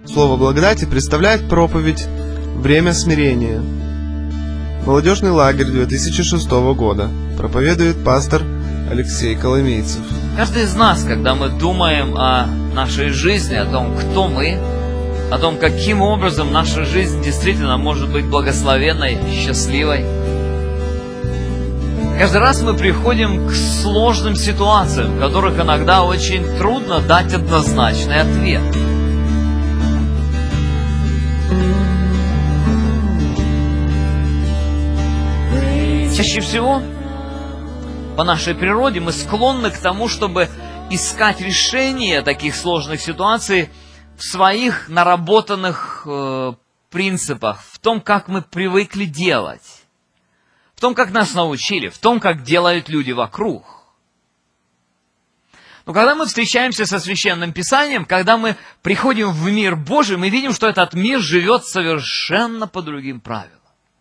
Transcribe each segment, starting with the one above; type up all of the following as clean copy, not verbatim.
Слово благодати представляет проповедь «Время смирения». Молодежный лагерь 2006 года. Проповедует пастор Алексей Коломейцев. Каждый из нас, когда мы думаем о нашей жизни, о том, кто мы, о том, каким образом наша жизнь действительно может быть благословенной, счастливой, каждый раз мы приходим к сложным ситуациям, в которых иногда очень трудно дать однозначный ответ. Чаще всего, по нашей природе, мы склонны к тому, чтобы искать решение таких сложных ситуаций в своих наработанных принципах, в том, как мы привыкли делать, в том, как нас научили, в том, как делают люди вокруг. Но когда мы встречаемся со Священным Писанием, когда мы приходим в мир Божий, мы видим, что этот мир живет совершенно по другим правилам.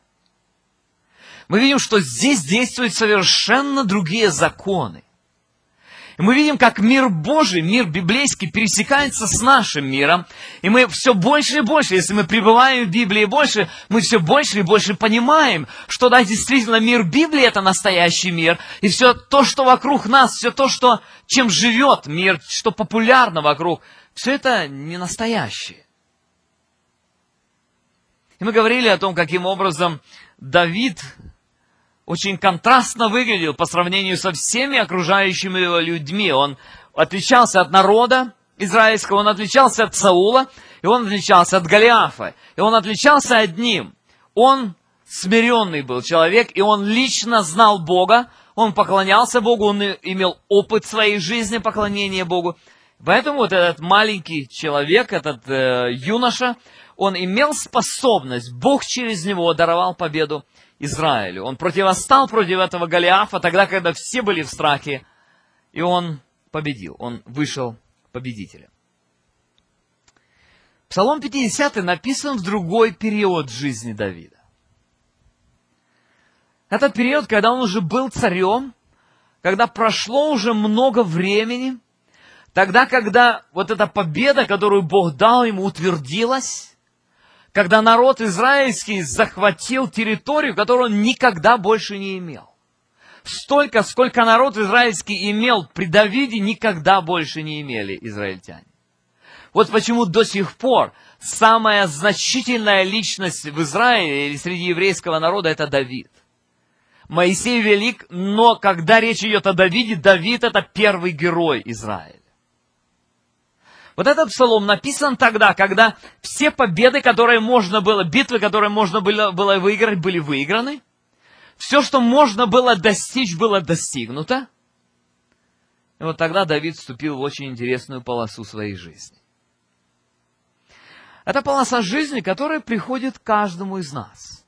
Мы видим, что здесь действуют совершенно другие законы. И мы видим, как мир Божий, мир библейский пересекается с нашим миром. И мы все больше и больше, если мы пребываем в Библии больше, мы все больше и больше понимаем, что да, действительно мир Библии – это настоящий мир. И все то, что вокруг нас, все то, чем живет мир, что популярно вокруг, все это не настоящее. И мы говорили о том, каким образом Давид очень контрастно выглядел по сравнению со всеми окружающими его людьми. Он отличался от народа израильского, он отличался от Саула, и он отличался от Голиафа. И он отличался одним. Он смиренный был человек, и он лично знал Бога, он поклонялся Богу, он имел опыт своей жизни поклонения Богу. Поэтому вот этот маленький человек, этот юноша, он имел способность, Бог через него даровал победу Израилю. Он противостал против этого Голиафа тогда, когда все были в страхе, и он победил, он вышел победителем. Псалом 50 написан в другой период жизни Давида. Этот период, когда он уже был царем, когда прошло уже много времени, тогда, когда вот эта победа, которую Бог дал ему, утвердилась, когда народ израильский захватил территорию, которую он никогда больше не имел. Столько, сколько народ израильский имел при Давиде, никогда больше не имели израильтяне. Вот почему до сих пор самая значительная личность в Израиле или среди еврейского народа – это Давид. Моисей велик, но когда речь идет о Давиде, Давид – это первый герой Израиля. Вот этот псалом написан тогда, когда все победы, которые можно было, битвы, которые можно было выиграть, были выиграны. Все, что можно было достичь, было достигнуто. И вот тогда Давид вступил в очень интересную полосу своей жизни. Это полоса жизни, которая приходит к каждому из нас.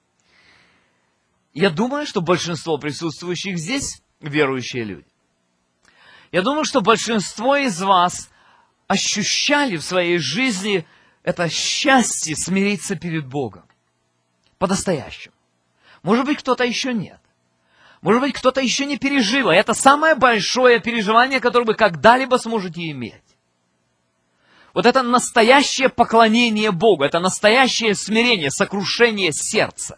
Я думаю, что большинство присутствующих здесь верующие люди. Я думаю, что большинство из вас ощущали в своей жизни это счастье смириться перед Богом. По-настоящему. Может быть, кто-то еще нет. Может быть, кто-то еще не пережил. Это самое большое переживание, которое вы когда-либо сможете иметь. Вот это настоящее поклонение Богу, это настоящее смирение, сокрушение сердца.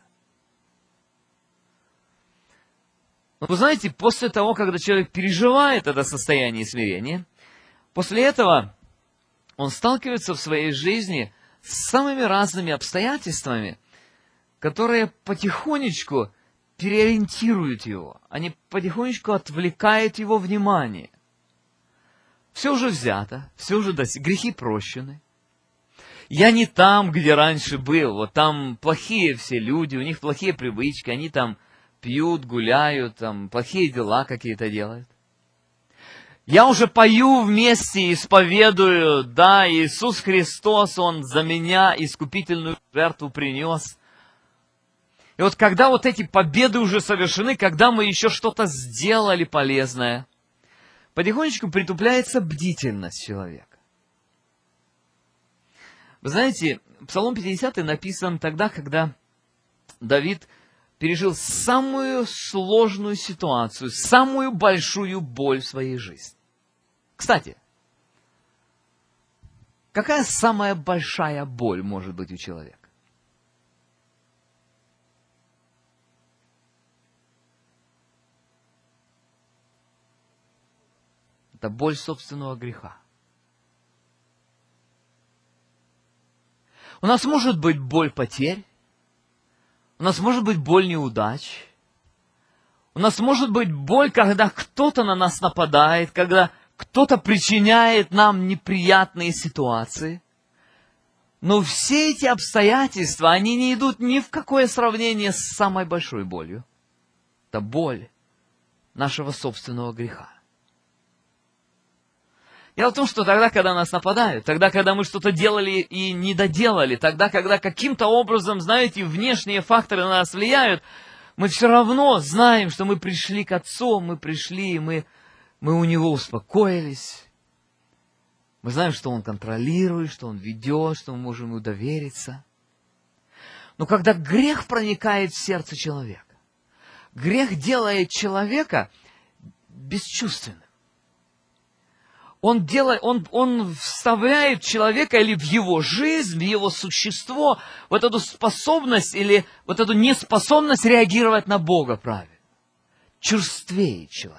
Но вы знаете, после того, когда человек переживает это состояние смирения, после этого он сталкивается в своей жизни с самыми разными обстоятельствами, которые потихонечку переориентируют его. Они потихонечку отвлекают его внимание. Все уже взято, все уже грехи прощены. Я не там, где раньше был. Вот там плохие все люди, у них плохие привычки, они там пьют, гуляют, там плохие дела какие-то делают. Я уже пою вместе, исповедую, да, Иисус Христос, Он за меня искупительную жертву принес. И вот когда вот эти победы уже совершены, когда мы еще что-то сделали полезное, потихонечку притупляется бдительность человека. Вы знаете, Псалом 50 написан тогда, когда Давид пережил самую сложную ситуацию, самую большую боль в своей жизни. Кстати, Какая самая большая боль может быть у человека? Это боль собственного греха. У нас может быть боль потерь, у нас может быть боль неудач, у нас может быть боль, когда кто-то на нас нападает, когда кто-то причиняет нам неприятные ситуации. Но все эти обстоятельства, они не идут ни в какое сравнение с самой большой болью. Это боль нашего собственного греха. Дело в том, что тогда, когда нас нападают, тогда, когда мы что-то делали и не доделали, тогда, когда каким-то образом, знаете, внешние факторы на нас влияют, мы все равно знаем, что мы пришли к Отцу, мы пришли, и мы у Него успокоились. Мы знаем, что Он контролирует, что Он ведет, что мы можем Ему довериться. Но когда грех проникает в сердце человека, грех делает человека бесчувственным. Он вставляет человека или в его жизнь, в его существо, вот эту способность или вот эту неспособность реагировать на Бога правильно. Черствеет человек.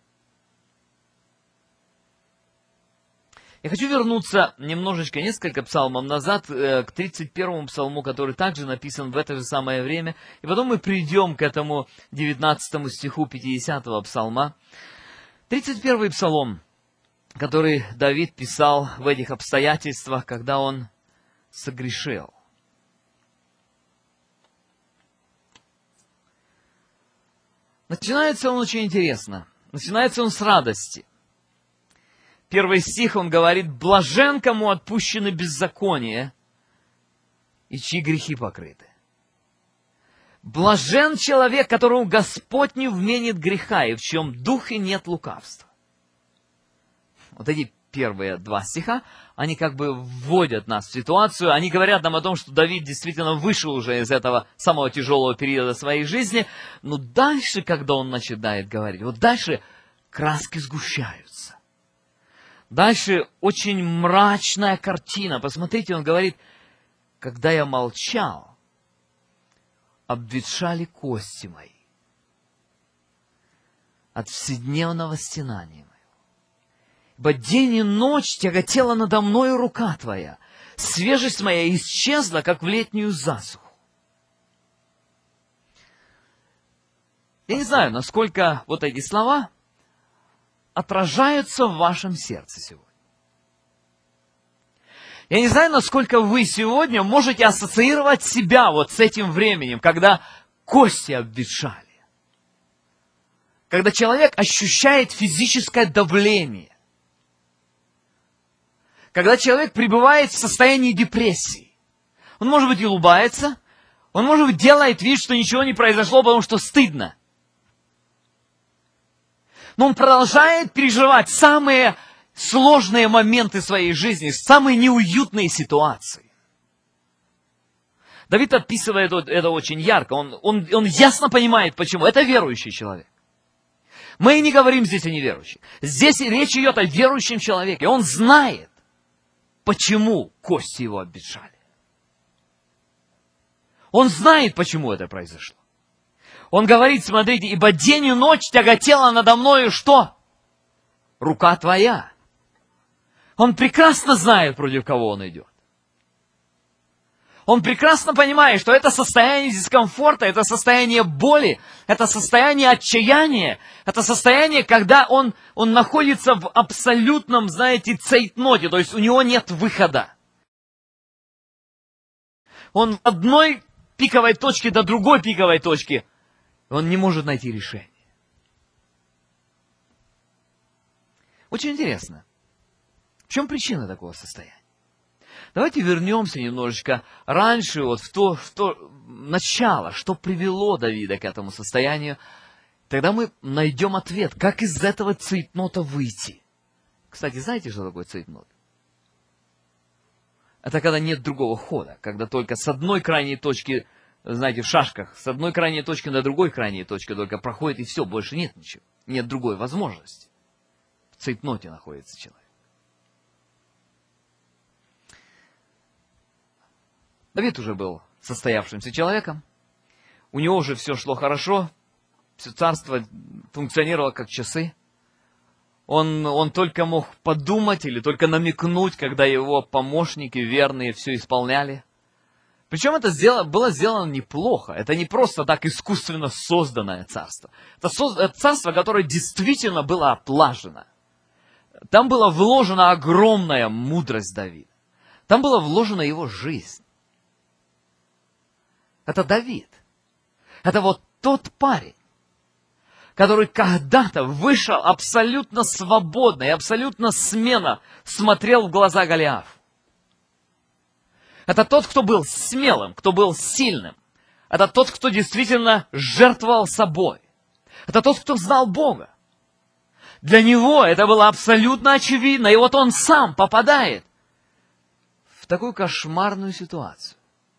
Я хочу вернуться немножечко, несколько псалмов назад, к 31-му псалму, который также написан в это же самое время. И потом мы придем к этому 19 стиху 50-го псалма. 31-й псалом, который Давид писал в этих обстоятельствах, когда он согрешил. Начинается он очень интересно. Начинается он с радости. Первый стих, он говорит: «Блажен, кому отпущены беззакония, и чьи грехи покрыты». Блажен человек, которому Господь не вменит греха, и в чьем духе нет лукавства. Вот эти первые два стиха, они как бы вводят нас в ситуацию, они говорят нам о том, что Давид действительно вышел уже из этого самого тяжелого периода своей жизни, но дальше, когда он начинает говорить, вот дальше краски сгущаются. Дальше очень мрачная картина. Посмотрите, он говорит: когда я молчал, обветшали кости мои от вседневного стенания моего. Ибо день и ночь тяготела надо мною рука Твоя, свежесть моя исчезла, как в летнюю засуху. Я не знаю, насколько вот эти слова отражаются в вашем сердце сегодня. Я не знаю, насколько вы сегодня можете ассоциировать себя вот с этим временем, когда кости обветшали. Когда человек ощущает физическое давление. Когда человек пребывает в состоянии депрессии. Он, может быть, и улыбается, он, может быть, делает вид, что ничего не произошло, потому что стыдно. Но он продолжает переживать самые сложные моменты своей жизни, самые неуютные ситуации. Давид описывает это очень ярко. Он ясно понимает, почему. Это верующий человек. Мы не говорим здесь о неверующих. Здесь речь идет о верующем человеке. Он знает, почему кости его обветшали. Он знает, почему это произошло. Он говорит: смотрите, ибо день и ночь тяготела надо мною что? Рука Твоя. Он прекрасно знает, против кого он идет. Он прекрасно понимает, что это состояние дискомфорта, это состояние боли, это состояние отчаяния, это состояние, когда он находится в абсолютном, знаете, цейтноте, то есть у него нет выхода. Он от одной пиковой точки до другой пиковой точки, он не может найти решение. Очень интересно, в чем причина такого состояния? Давайте вернемся немножечко раньше, вот в то начало, что привело Давида к этому состоянию. Тогда мы найдем ответ, как из этого цейтнота выйти. Кстати, знаете, что такое цейтнот? Это когда нет другого хода, когда только с одной крайней точки, знаете, в шашках, с одной крайней точки до другой крайней точки только проходит, и все, больше нет ничего. Нет другой возможности. В цейтноте находится человек. Давид уже был состоявшимся человеком, у него уже все шло хорошо, все царство функционировало как часы. Он только мог подумать или только намекнуть, когда его помощники верные все исполняли. Причем это было сделано неплохо. Это не просто так искусственно созданное царство. Это царство, которое действительно было отлажено. Там была вложена огромная мудрость Давида. Там была вложена его жизнь. Это Давид. Это вот тот парень, который когда-то вышел абсолютно свободно и абсолютно смело смотрел в глаза Голиафу. Это тот, кто был смелым, кто был сильным. Это тот, кто действительно жертвовал собой. Это тот, кто знал Бога. Для него это было абсолютно очевидно, и вот он сам попадает в такую кошмарную ситуацию.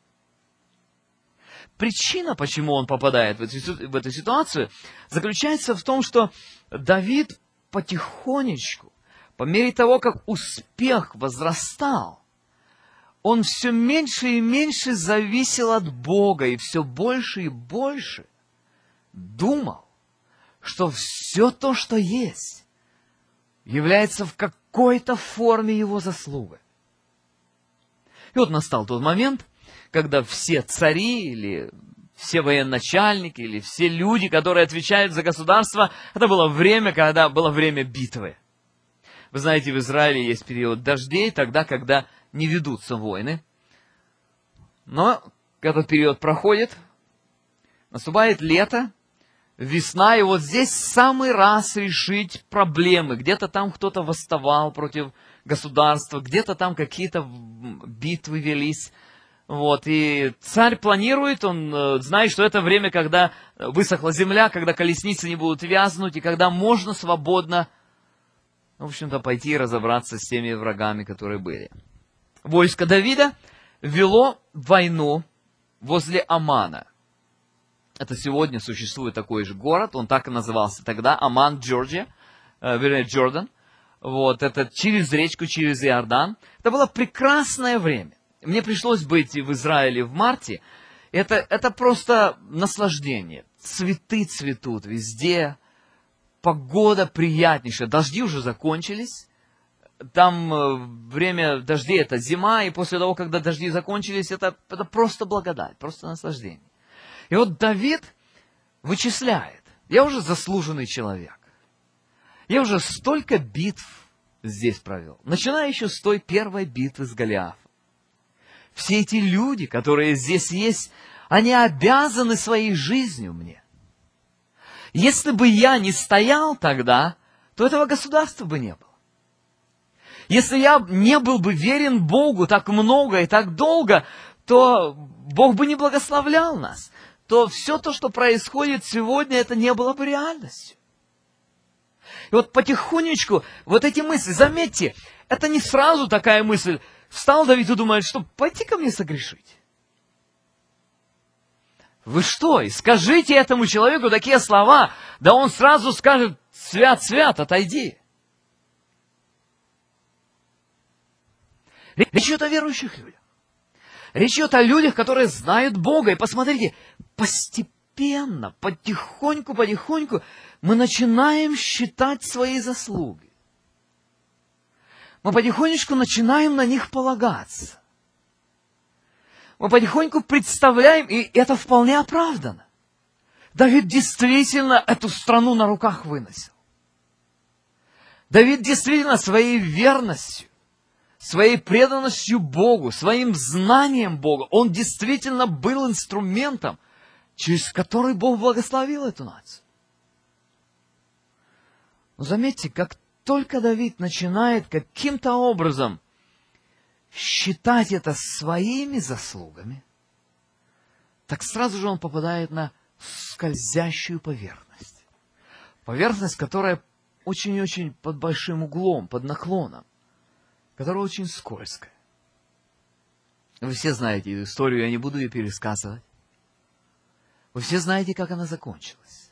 Причина, почему он попадает в эту ситуацию, заключается в том, что Давид потихонечку, по мере того, как успех возрастал, он все меньше и меньше зависел от Бога, и все больше и больше думал, что все то, что есть, является в какой-то форме его заслугой. И вот настал тот момент, когда все цари, или все военачальники, или все люди, которые отвечают за государство, это было время, когда было время битвы. Вы знаете, в Израиле есть период дождей, тогда, когда не ведутся войны. Но этот период проходит, наступает лето, весна, и вот здесь самый раз решить проблемы. Где-то там кто-то восставал против государства, где-то там какие-то битвы велись. Вот, и царь планирует, он знает, что это время, когда высохла земля, когда колесницы не будут вязнуть, и когда можно свободно, в общем-то, пойти и разобраться с теми врагами, которые были. Войско Давида вело войну возле Аммана. Это сегодня существует такой же город, он так и назывался тогда, Амман, Джорджия, вернее, Джордан. Вот, это через речку, через Иордан. Это было прекрасное время. Мне пришлось быть в Израиле в марте. Это просто наслаждение. Цветы цветут везде, погода приятнейшая. Дожди уже закончились. Там время дождей — это зима, и после того, когда дожди закончились, это просто благодать, просто наслаждение. И вот Давид вычисляет. Я уже заслуженный человек. Я уже столько битв здесь провел. Начиная еще с той первой битвы с Голиафом. Все эти люди, которые здесь есть, они обязаны своей жизнью мне. Если бы я не стоял тогда, то этого государства бы не было. Если я не был бы верен Богу так много и так долго, то Бог бы не благословлял нас. То все то, что происходит сегодня, это не было бы реальностью. И вот потихонечку вот эти мысли, заметьте, это не сразу такая мысль. Встал Давид и думает, что пойти ко мне согрешить. Вы что, и скажите этому человеку такие слова, да он сразу скажет: свят, свят, отойди. Речь идет о верующих людях. Речь идет о людях, которые знают Бога. И посмотрите, постепенно, потихоньку мы начинаем считать свои заслуги. Мы потихонечку начинаем на них полагаться. Мы потихоньку представляем, и это вполне оправдано. Давид действительно эту страну на руках выносил. Давид действительно своей верностью, своей преданностью Богу, своим знанием Бога, он действительно был инструментом, через который Бог благословил эту нацию. Но заметьте, как только Давид начинает каким-то образом считать это своими заслугами, так сразу же он попадает на скользящую поверхность. Поверхность, которая очень-очень под большим углом, под наклоном, которая очень скользкая. Вы все знаете эту историю, я не буду ее пересказывать. Вы все знаете, как она закончилась.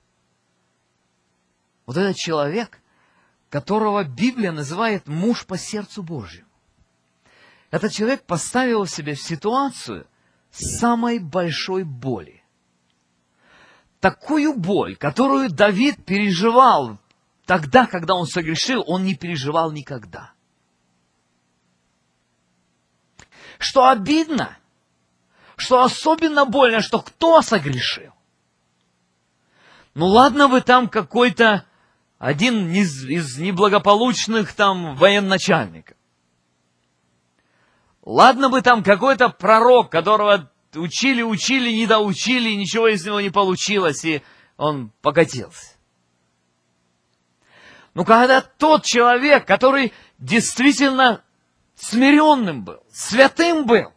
Вот этот человек, которого Библия называет муж по сердцу Божьему, Этот человек поставил себя в ситуацию самой большой боли. Такую боль, которую Давид переживал тогда, когда он согрешил, он не переживал никогда. Что обидно, что особенно больно, что кто согрешил? Ну ладно вы там какой-то один из неблагополучных там военачальников. Ладно бы там какой-то пророк, которого учили, не доучили, ничего из него не получилось, и он покатился. Но когда тот человек, который действительно смиренным был, святым был,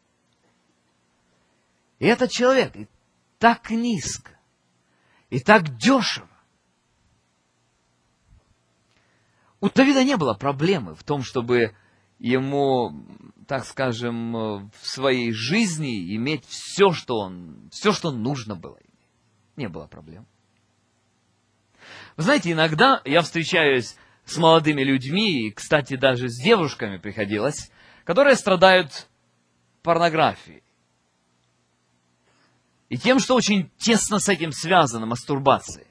и этот человек и так низко, и так дешево. У Давида не было проблемы в том, чтобы ему, так скажем, в своей жизни иметь все, что нужно было иметь. Не было проблем. Вы знаете, иногда я встречаюсь с молодыми людьми, и, кстати, даже с девушками приходилось, которые страдают порнографией. И тем, что очень тесно с этим связано, мастурбацией.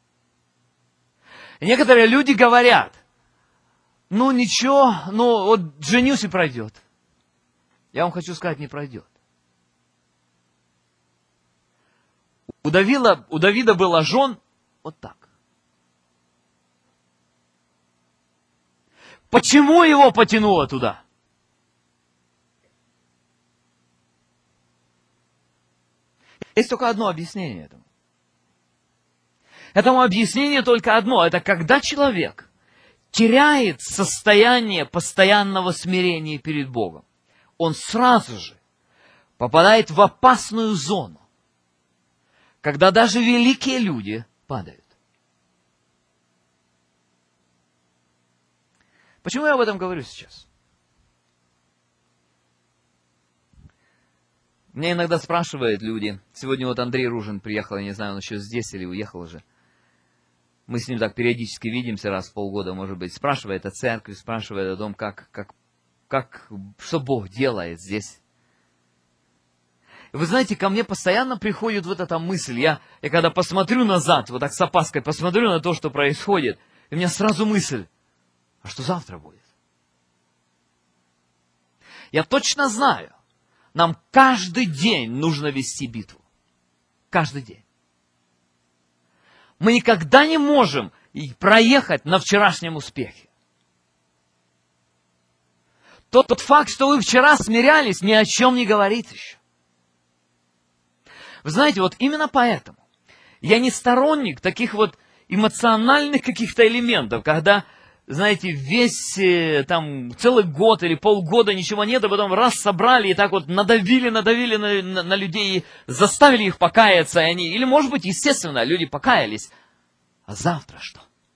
И некоторые люди говорят, ну ничего, ну вот женюсь и пройдет. Я вам хочу сказать, не пройдет. У Давида было жен вот так. Почему его потянуло туда? Есть только одно объяснение этому. Этому объяснение только одно. Это когда человек теряет состояние постоянного смирения перед Богом, он сразу же попадает в опасную зону, когда даже великие люди падают. Почему я об этом говорю сейчас? Меня иногда спрашивают люди. Сегодня вот Андрей Ружин приехал, я не знаю, он еще здесь или уехал уже. Мы с ним так периодически видимся раз в полгода, может быть. Спрашивает о церкви, спрашивает о том, что Бог делает здесь. Вы знаете, ко мне постоянно приходит вот эта мысль. Я когда посмотрю назад, вот так с опаской посмотрю на то, что происходит, и у меня сразу мысль, а что завтра будет? Я точно знаю, нам каждый день нужно вести битву. Каждый день. Мы никогда не можем проехать на вчерашнем успехе. Тот факт, что вы вчера смирялись, ни о чем не говорит еще. Вы знаете, вот именно поэтому я не сторонник таких вот эмоциональных каких-то элементов, когда, знаете, весь там целый год или полгода ничего нет, а потом раз собрали и так вот надавили на людей и заставили их покаяться, и они, или может быть, естественно, люди покаялись, а завтра что?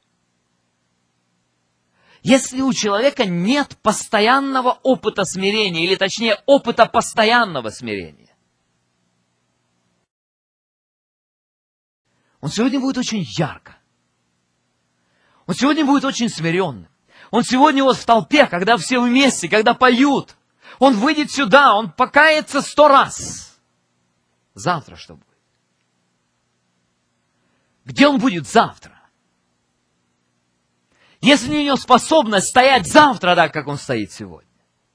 Если у человека нет постоянного опыта смирения, или точнее опыта постоянного смирения, он сегодня будет очень ярко. Он сегодня будет очень смиренным. Он сегодня вот в толпе, когда все вместе, когда поют, он выйдет сюда, он покается 100 раз. Завтра что будет? Где он будет завтра? Если у него способность стоять завтра так, как он стоит сегодня.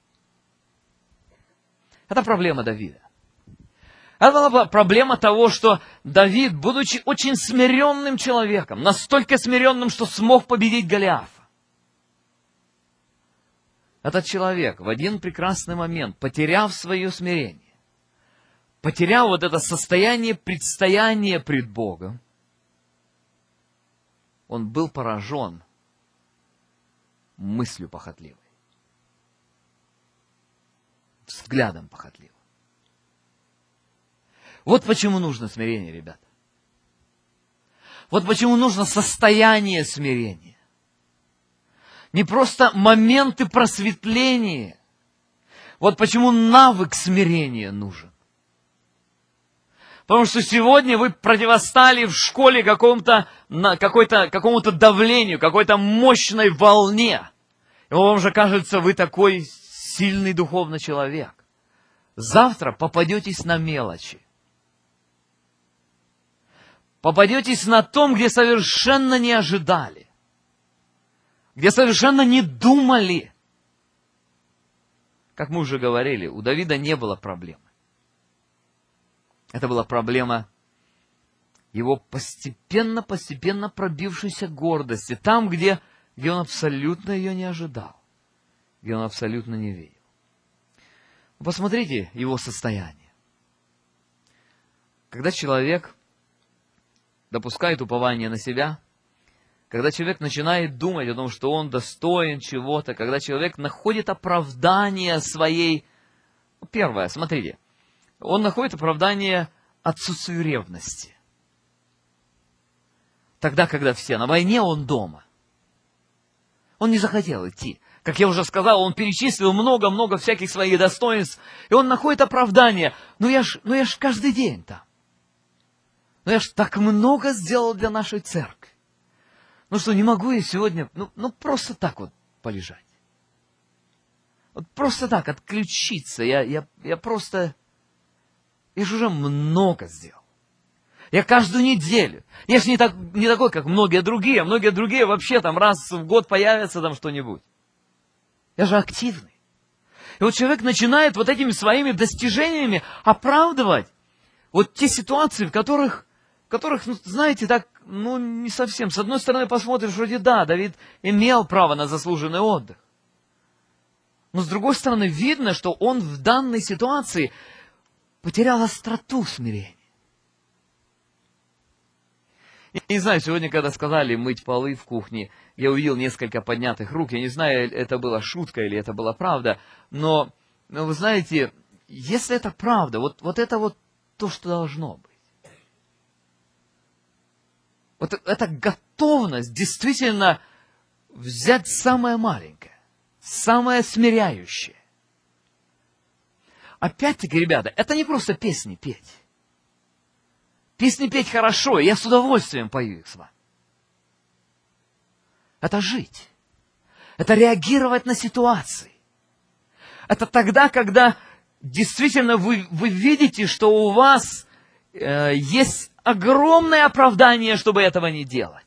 Это проблема Давида. Это была проблема того, что Давид, будучи очень смиренным человеком, настолько смиренным, что смог победить Голиафа, этот человек в один прекрасный момент, потеряв свое смирение, потеряв вот это состояние предстояния пред Богом, он был поражен мыслью похотливой, взглядом похотливым. Вот почему нужно смирение, ребята. Вот почему нужно состояние смирения. Не просто моменты просветления. Вот почему навык смирения нужен. Потому что сегодня вы противостали в школе какому-то давлению, какой-то мощной волне. И вам же кажется, вы такой сильный духовно человек. Завтра попадетесь на мелочи. Попадетесь на том, где совершенно не ожидали. Где совершенно не думали. Как мы уже говорили, у Давида не было проблемы. Это была проблема его постепенно пробившейся гордости. Там, где он абсолютно ее не ожидал. Где он абсолютно не верил. Посмотрите его состояние. Когда человек допускает упование на себя, когда человек начинает думать о том, что он достоин чего-то, когда человек находит оправдание своей... Первое, смотрите, он находит оправдание отсутствию ревности. Тогда, когда все на войне, он дома. Он не захотел идти. Как я уже сказал, он перечислил много-много всяких своих достоинств, и он находит оправдание. Ну я ж каждый день там. Ну я ж так много сделал для нашей церкви. Ну что, не могу я сегодня, просто так вот полежать. Вот просто так отключиться. Я же уже много сделал. Я каждую неделю. Я же не такой, как многие другие. Многие другие вообще там раз в год появится там что-нибудь. Я же активный. И вот человек начинает вот этими своими достижениями оправдывать вот те ситуации, в которых, знаете, так, не совсем. С одной стороны, посмотришь, вроде да, Давид имел право на заслуженный отдых. Но с другой стороны, видно, что он в данной ситуации потерял остроту смирения. Я не знаю, сегодня, когда сказали мыть полы в кухне, я увидел несколько поднятых рук. Я не знаю, это была шутка или это была правда. Но вы знаете, если это правда, вот это вот то, что должно быть. Вот эта готовность действительно взять самое маленькое, самое смиряющее. Опять-таки, ребята, это не просто песни петь. Песни петь хорошо, и я с удовольствием пою их с вами. Это жить. Это реагировать на ситуации. Это тогда, когда действительно вы видите, что у вас есть огромное оправдание, чтобы этого не делать.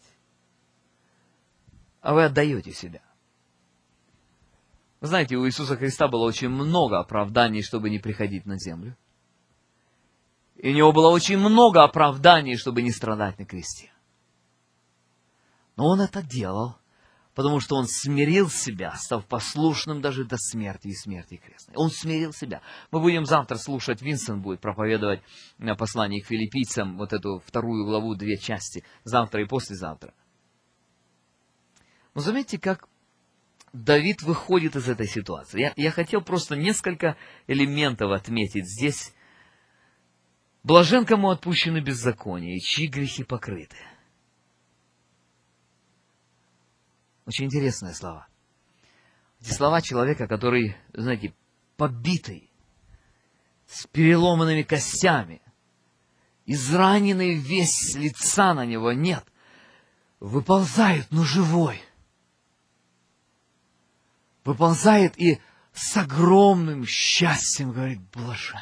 А вы отдаете себя. Вы знаете, у Иисуса Христа было очень много оправданий, чтобы не приходить на землю. И у него было очень много оправданий, чтобы не страдать на кресте. Но он это делал, потому что он смирил себя, став послушным даже до смерти и смерти крестной. Он смирил себя. Мы будем завтра слушать, Винсент будет проповедовать послание к филиппийцам, вот эту 2 главу, 2 части, завтра и послезавтра. Но заметьте, как Давид выходит из этой ситуации. Я хотел просто несколько элементов отметить здесь. Блажен, кому отпущены беззакония, и чьи грехи покрыты. Очень интересные слова. Эти слова человека, который, знаете, побитый, с переломанными костями, израненный весь, лица на него нет, выползает, но живой. Выползает и с огромным счастьем говорит: блажен.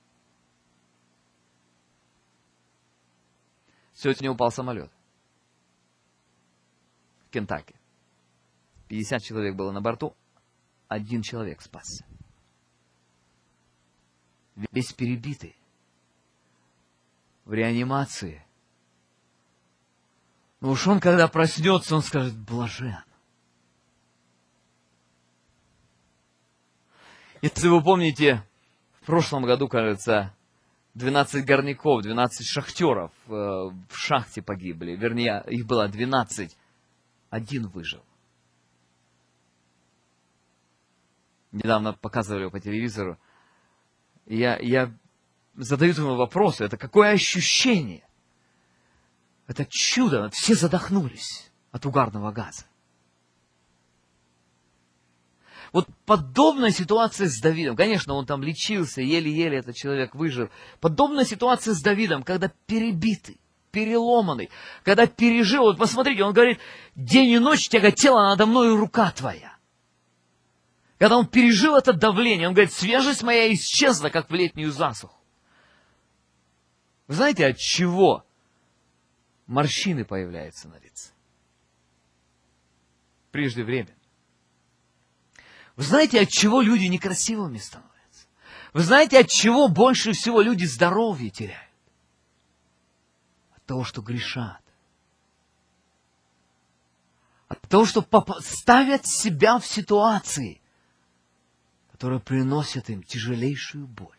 Сегодня упал самолет в Кентаки. 50 человек было на борту, 1 человек спасся. Весь перебитый, в реанимации. Но уж он, когда проснется, он скажет: блажен. Если вы помните, в прошлом году, кажется, 12 горняков, 12 шахтеров в шахте погибли. Вернее, их было 12. 1 выжил. Недавно показывали по телевизору. Я задаю ему вопрос, это какое ощущение? Это чудо. Все задохнулись от угарного газа. Вот подобная ситуация с Давидом. Конечно, он там лечился, еле-еле этот человек выжил. Подобная ситуация с Давидом, когда перебитый, переломанный, когда пережил. Вот посмотрите, он говорит: день и ночь тяготела надо мною рука твоя. Когда он пережил это давление, он говорит, свежесть моя исчезла, как в летнюю засуху. Вы знаете, от чего морщины появляются на лице? Преждевременно. Вы знаете, от чего люди некрасивыми становятся? Вы знаете, от чего больше всего люди здоровье теряют? От того, что грешат. От того, что ставят себя в ситуации, которые приносят им тяжелейшую боль,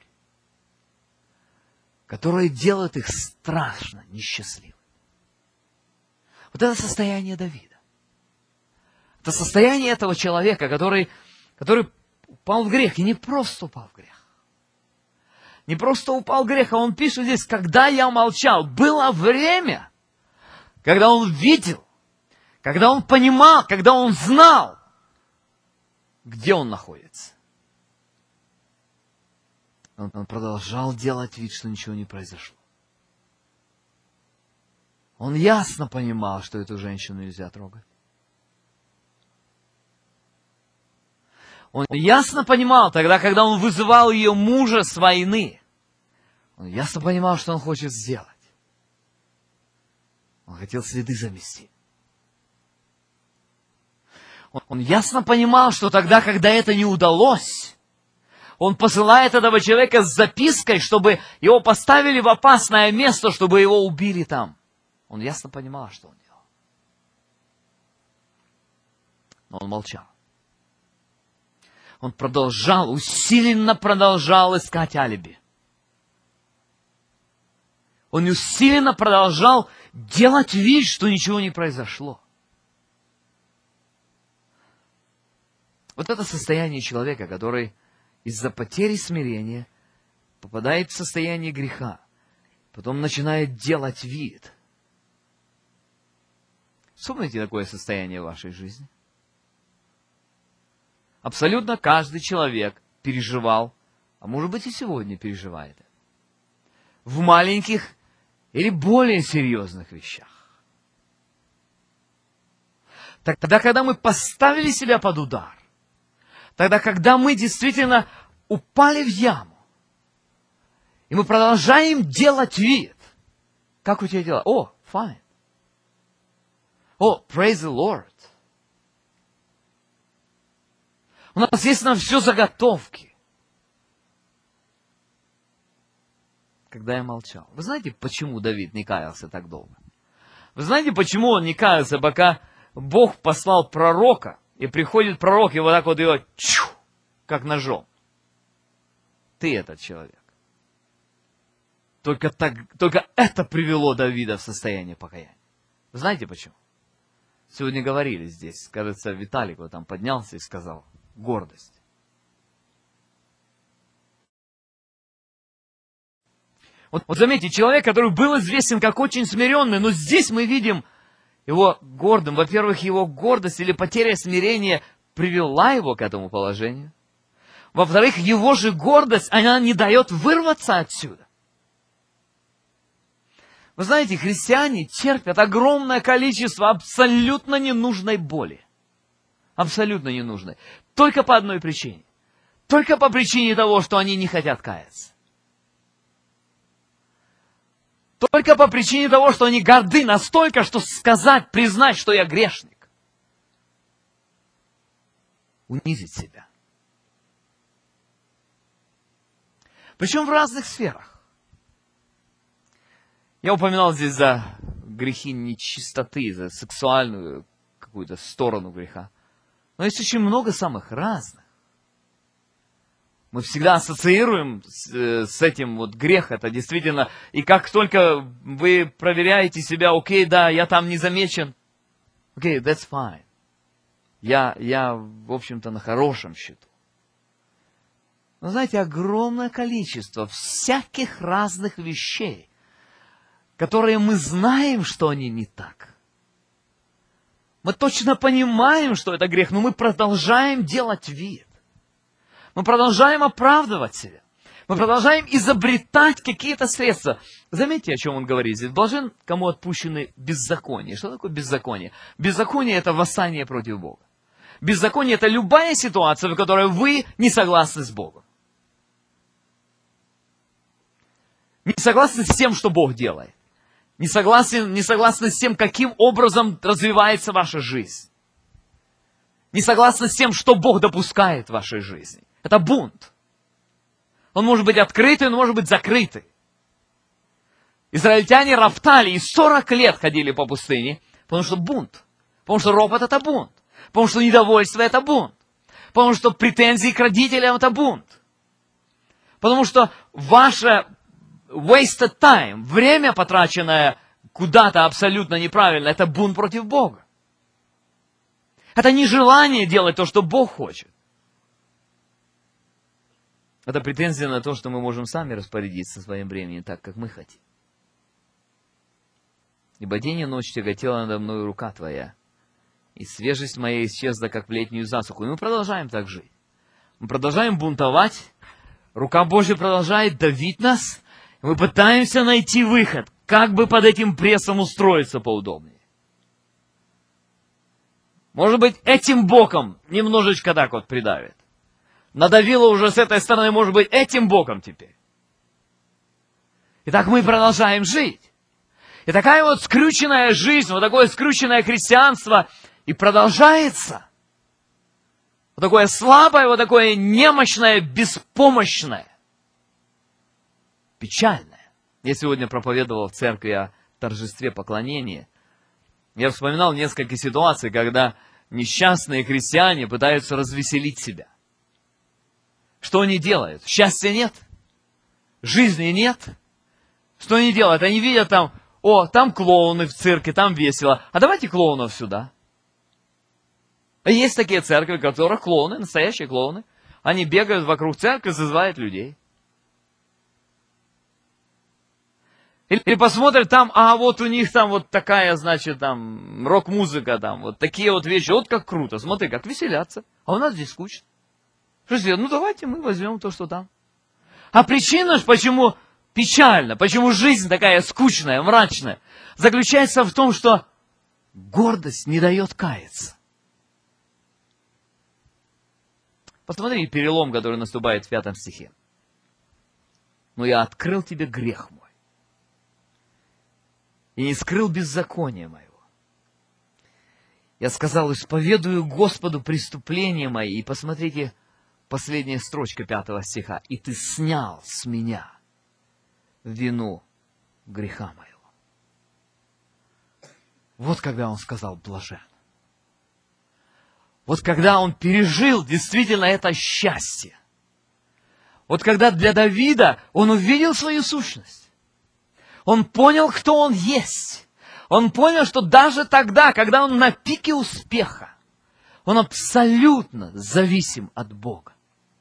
которые делают их страшно несчастливыми. Вот это состояние Давида. Это состояние этого человека, который упал в грех. И не просто упал в грех. Не просто упал в грех, а он пишет здесь, когда я молчал. Было время, когда он видел, когда он понимал, когда он знал, где он находится. Он продолжал делать вид, что ничего не произошло. Он ясно понимал, что эту женщину нельзя трогать. Он ясно понимал тогда, когда он вызывал ее мужа с войны. Он ясно понимал, что он хочет сделать. Он хотел следы замести. Он ясно понимал, что тогда, когда это не удалось, он посылает этого человека с запиской, чтобы его поставили в опасное место, чтобы его убили там. Он ясно понимал, что он делал. Но он молчал. Он продолжал, усиленно продолжал искать алиби. Он усиленно продолжал делать вид, что ничего не произошло. Вот это состояние человека, который из-за потери смирения попадает в состояние греха, потом начинает делать вид. Вспомните такое состояние в вашей жизни. Абсолютно каждый человек переживал, а может быть и сегодня переживает, в маленьких или более серьезных вещах. Тогда, когда мы поставили себя под удар, тогда, когда мы действительно упали в яму, и мы продолжаем делать вид. Как у тебя дела? О, fine. О, praise the Lord. У нас есть на все заготовки. Когда я молчал. Вы знаете, почему Давид не каялся так долго? Вы знаете, почему он не каялся, пока Бог послал пророка, и приходит пророк, и вот так вот его, как ножом. Ты этот человек. Только это привело Давида в состояние покаяния. Вы знаете почему? Сегодня говорили здесь, кажется, Виталик вот там поднялся и сказал, гордость. Вот заметьте, человек, который был известен как очень смиренный, но здесь мы видим его гордым. Во-первых, его гордость или потеря смирения привела его к этому положению. Во-вторых, его же гордость, она не дает вырваться отсюда. Вы знаете, христиане терпят огромное количество абсолютно ненужной боли. Абсолютно ненужной. Только по одной причине. Только по причине того, что они не хотят каяться. Только по причине того, что они горды настолько, что сказать, признать, что я грешник. Унизить себя. Причем в разных сферах. Я упоминал здесь за грехи нечистоты, за сексуальную какую-то сторону греха. Но есть очень много самых разных. Мы всегда ассоциируем с этим вот грех, это действительно, и как только вы проверяете себя, окей, да, я там не замечен, окей, that's fine. Я, в общем-то, на хорошем счету. Но знаете, огромное количество всяких разных вещей, которые мы знаем, что они не так. Мы точно понимаем, что это грех, но мы продолжаем делать вид. Мы продолжаем оправдывать себя. Мы продолжаем изобретать какие-то средства. Заметьте, о чем он говорит здесь. Блажен, кому отпущены беззаконие. Что такое беззаконие? Беззаконие – это восстание против Бога. Беззаконие – это любая ситуация, в которой вы не согласны с Богом. Не согласны с тем, что Бог делает. Не согласны с тем, каким образом развивается ваша жизнь. Не согласны с тем, что Бог допускает в вашей жизни. Это бунт. Он может быть открытый, он может быть закрытый. Израильтяне роптали и 40 лет ходили по пустыне, потому что бунт. Потому что ропот – это бунт. Потому что недовольство – это бунт. Потому что претензии к родителям – это бунт. Потому что ваше wasted time, время, потраченное куда-то абсолютно неправильно, это бунт против Бога. Это нежелание делать то, что Бог хочет. Это претензия на то, что мы можем сами распорядиться своим временем так, как мы хотим. Ибо день и ночь тяготела надо мною рука Твоя, и свежесть моя исчезла, как в летнюю засуху. И мы продолжаем так жить. Мы продолжаем бунтовать, рука Божья продолжает давить нас, и мы пытаемся найти выход, как бы под этим прессом устроиться поудобнее. Может быть, этим боком немножечко так вот придавит. Надавило уже с этой стороны, может быть, этим боком теперь. И так мы продолжаем жить. И такая вот скрюченная жизнь, вот такое скрюченное христианство и продолжается. Вот такое слабое, вот такое немощное, беспомощное. Печальное. Я сегодня проповедовал в церкви о торжестве поклонения. Я вспоминал несколько ситуаций, когда несчастные христиане пытаются развеселить себя. Что они делают? Счастья нет. Жизни нет. Что они делают? Они видят там, там клоуны в цирке, там весело. А давайте клоунов сюда. А есть такие церкви, в которых клоуны, настоящие клоуны. Они бегают вокруг церкви, зазывают людей. Или посмотрят там, вот у них там вот такая, значит, там рок-музыка, там вот такие вот вещи. Вот как круто, смотри, как веселятся. А у нас здесь скучно. Что сделать? Ну давайте мы возьмем то, что там. А причина, почему печально, почему жизнь такая скучная, мрачная, заключается в том, что гордость не дает каяться. Посмотри перелом, который наступает в 5 стихе. «Но я открыл тебе грех мой, и не скрыл беззакония моего. Я сказал, исповедую Господу преступления мои». И посмотрите, последняя строчка 5 стиха. «И ты снял с меня вину греха моего». Вот когда он сказал блажен. Вот когда он пережил действительно это счастье. Вот когда для Давида он увидел свою сущность. Он понял, кто он есть. Он понял, что даже тогда, когда он на пике успеха, он абсолютно зависим от Бога.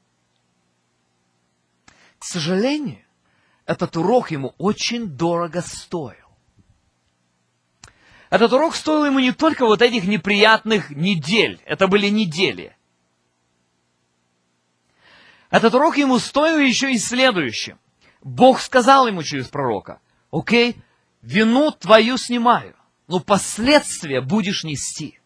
К сожалению, этот урок ему очень дорого стоил. Этот урок стоил ему не только вот этих неприятных недель. Это были недели. Этот урок ему стоил еще и следующее. Бог сказал ему через пророка: окей, вину твою снимаю, но последствия будешь нести.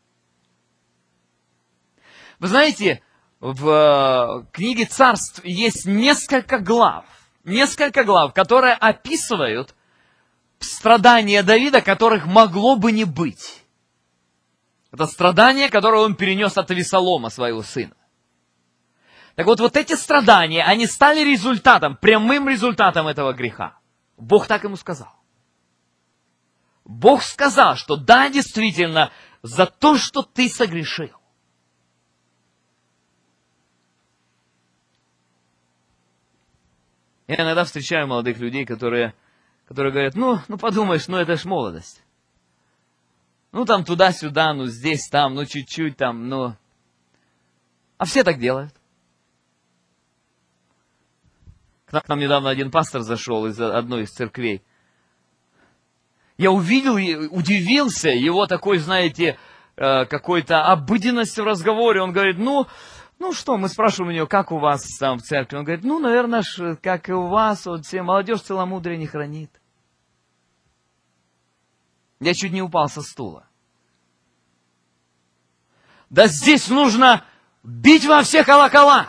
Вы знаете, в книге Царств есть несколько глав, которые описывают страдания Давида, которых могло бы не быть. Это страдания, которые он перенес от Авесолома, своего сына. Так вот эти страдания, они стали результатом, прямым результатом этого греха. Бог так ему сказал. Бог сказал, что да, действительно, за то, что ты согрешил. Я иногда встречаю молодых людей, которые говорят, ну подумаешь, это ж молодость. Там туда-сюда, здесь, там, чуть-чуть, там, А все так делают. К нам недавно один пастор зашел из одной из церквей. Я увидел, удивился его такой, знаете, какой-то обыденностью в разговоре. Он говорит, что, мы спрашиваем у него, как у вас там в церкви? Он говорит, наверное, как и у вас, все, молодежь целомудрия не хранит. Я чуть не упал со стула. Да здесь нужно бить во все колокола.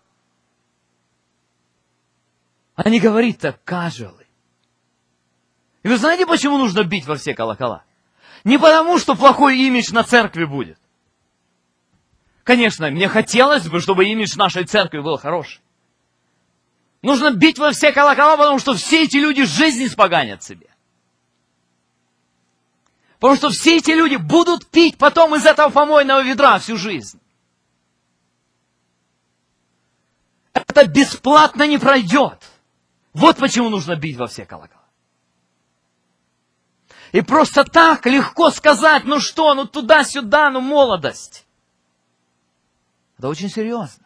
А не говорить так каждый. И вы знаете, почему нужно бить во все колокола? Не потому, что плохой имидж на церкви будет. Конечно, мне хотелось бы, чтобы имидж нашей церкви был хороший. Нужно бить во все колокола, потому что все эти люди жизнь испоганят себе. Потому что все эти люди будут пить потом из этого помойного ведра всю жизнь. Это бесплатно не пройдет. Вот почему нужно бить во все колокола. И просто так легко сказать, ну что, ну туда-сюда, ну молодость. Это очень серьезно.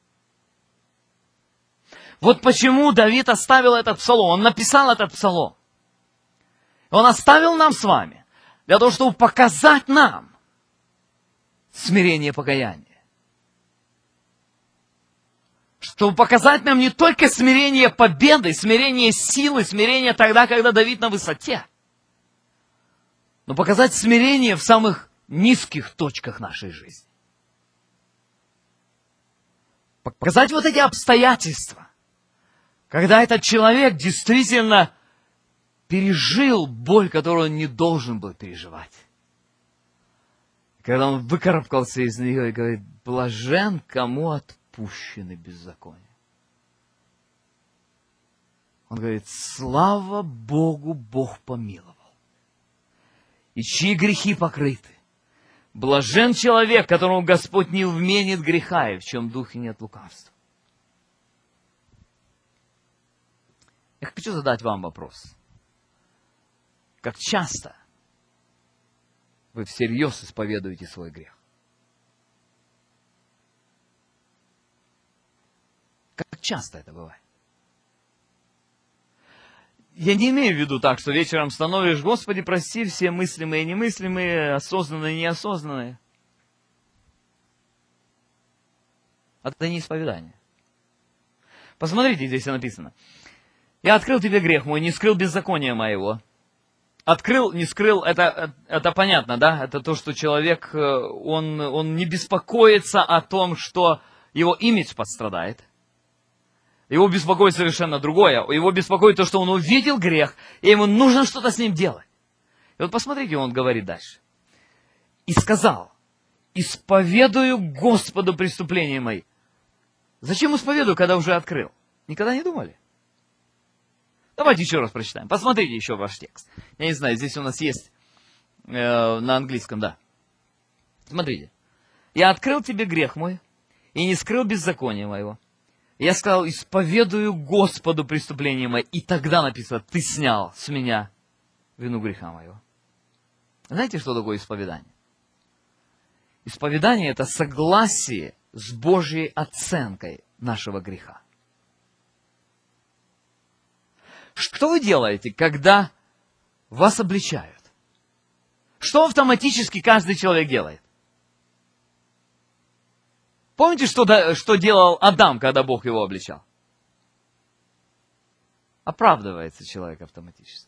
Вот почему Давид оставил этот псалом. Он написал этот псалом. Он оставил нам с вами для того, чтобы показать нам смирение и покаяние. Чтобы показать нам не только смирение победы, смирение силы, смирение тогда, когда Давид на высоте, но показать смирение в самых низких точках нашей жизни. Показать вот эти обстоятельства, когда этот человек действительно пережил боль, которую он не должен был переживать. Когда он выкарабкался из нее и говорит, блажен, кому отпущены беззакония. Он говорит, слава Богу, Бог помиловал. И чьи грехи покрыты. Блажен человек, которому Господь не вменит греха, и в чем духе нет лукавства. Я хочу задать вам вопрос. Как часто вы всерьез исповедуете свой грех? Как часто это бывает? Я не имею в виду так, что вечером становишь, Господи, прости все мыслимые и немыслимые, осознанные и неосознанные. Это не исповедание. Посмотрите, здесь написано. Я открыл тебе грех мой, не скрыл беззакония моего. Открыл, не скрыл, это понятно, да? Это то, что человек, он не беспокоится о том, что его имидж пострадает. Его беспокоит совершенно другое. Его беспокоит то, что он увидел грех, и ему нужно что-то с ним делать. И вот посмотрите, он говорит дальше. И сказал, исповедую Господу преступления мои. Зачем исповедую, когда уже открыл? Никогда не думали? Давайте еще раз прочитаем. Посмотрите еще ваш текст. Я не знаю, здесь у нас есть на английском, да. Смотрите. Я открыл тебе грех мой и не скрыл беззакония моего. Я сказал, исповедую Господу преступление мое. И тогда написано, ты снял с меня вину греха моего. Знаете, что такое исповедание? Исповедание – это согласие с Божьей оценкой нашего греха. Что вы делаете, когда вас обличают? Что автоматически каждый человек делает? Помните, что делал Адам, когда Бог его обличал? Оправдывается человек автоматически.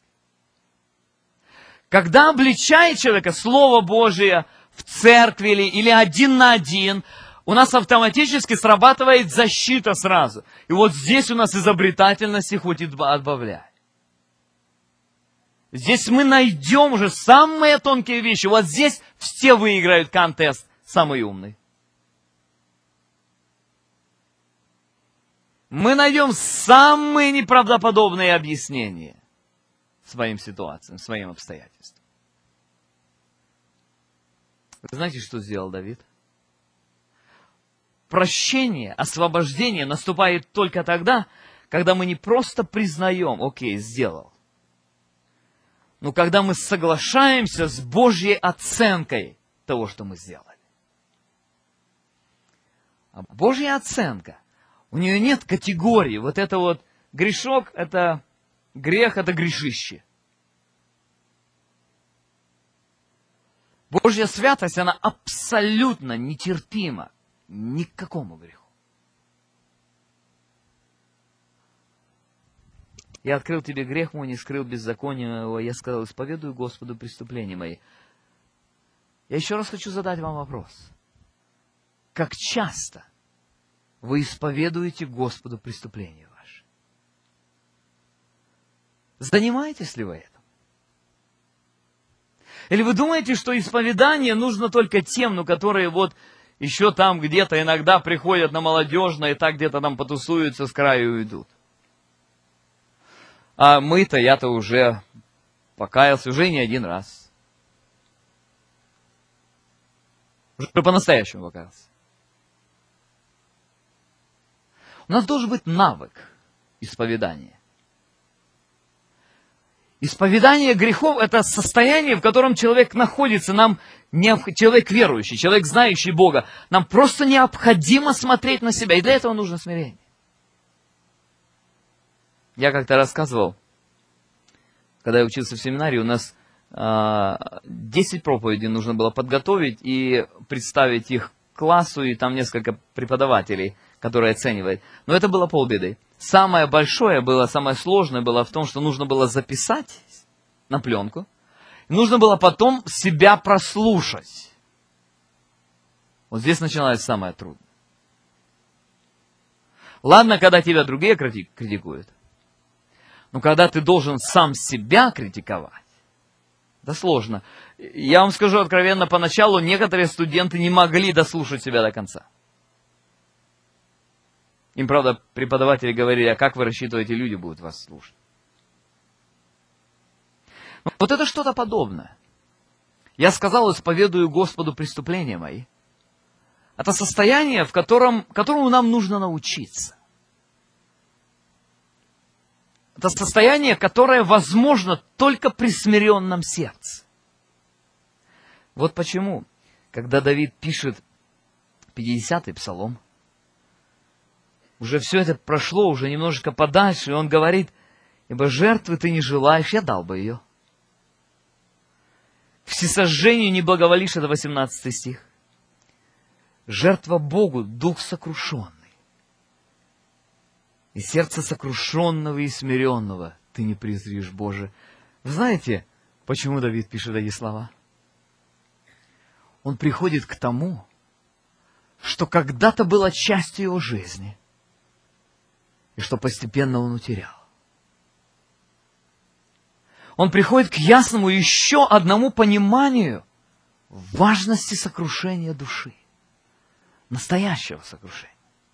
Когда обличает человека Слово Божие в церкви или один на один, у нас автоматически срабатывает защита сразу. И вот здесь у нас изобретательности хоть и отбавляй. Здесь мы найдем уже самые тонкие вещи. Вот здесь все выиграют контест, самый умный. Мы найдем самые неправдоподобные объяснения своим ситуациям, своим обстоятельствам. Вы знаете, что сделал Давид? Прощение, освобождение наступает только тогда, когда мы не просто признаем, окей, сделал, но когда мы соглашаемся с Божьей оценкой того, что мы сделали. А Божья оценка, у нее нет категории. Вот это вот грешок, это грех, это грешище. Божья святость, она абсолютно нетерпима ни к какому греху. Я открыл тебе грех мой, не скрыл беззакония моего. Я сказал, исповедую Господу преступления мои. Я еще раз хочу задать вам вопрос. как часто вы исповедуете Господу преступления ваши? Занимаетесь ли вы этим? Или вы думаете, что исповедание нужно только тем, которые вот еще там где-то иногда приходят на молодежное и так где-то там потусуются, с краю уйдут? А я-то уже покаялся, уже не один раз. Уже по-настоящему покаялся. У нас должен быть навык исповедания. Исповедание грехов – это состояние, в котором человек находится, человек верующий, человек знающий Бога. Нам просто необходимо смотреть на себя, и для этого нужно смирение. Я как-то рассказывал, когда я учился в семинарии, у нас 10 проповедей нужно было подготовить и представить их классу, и там несколько преподавателей, которые оценивают. Но это было полбеды. Самое сложное было в том, что нужно было записать на пленку, и нужно было потом себя прослушать. Вот здесь начиналось самое трудное. Ладно, когда тебя другие критикуют, но когда ты должен сам себя критиковать, да сложно. Я вам скажу откровенно, поначалу некоторые студенты не могли дослушать себя до конца. Им, правда, преподаватели говорили, а как вы рассчитываете, люди будут вас слушать? Вот это что-то подобное. Я сказал, исповедую Господу преступления мои. Это состояние, которому нам нужно научиться. Это состояние, которое возможно только при смиренном сердце. Вот почему, когда Давид пишет 50-й псалом, уже все это прошло, уже немножечко подальше, и он говорит, ибо жертвы ты не желаешь, я дал бы ее. Всесожжению не благоволишь, это 18 стих. Жертва Богу, дух сокрушенный. И сердце сокрушенного и смиренного ты не презришь, Боже. Вы знаете, почему Давид пишет эти слова? Он приходит к тому, что когда-то было частью его жизни, и что постепенно он утерял. Он приходит к ясному еще одному пониманию важности сокрушения души. Настоящего сокрушения.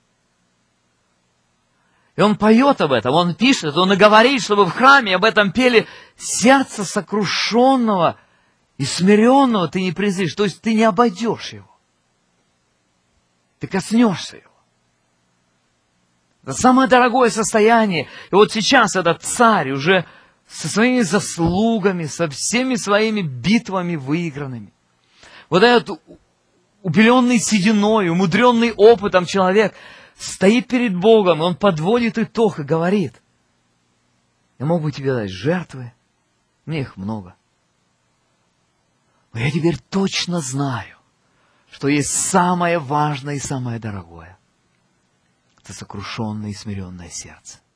И он поет об этом, он пишет, он и говорит, чтобы в храме об этом пели: сердце сокрушенного и смиренного ты не презришь. То есть ты не обойдешь его. Ты коснешься его. Это самое дорогое состояние. И вот сейчас этот царь уже со своими заслугами, со всеми своими битвами выигранными. Вот этот убеленный сединой, умудренный опытом человек стоит перед Богом, и он подводит итог и говорит: я мог бы тебе дать жертвы, мне их много. Но я теперь точно знаю, что есть самое важное и самое дорогое. Это сокрушенное и смиренное сердце.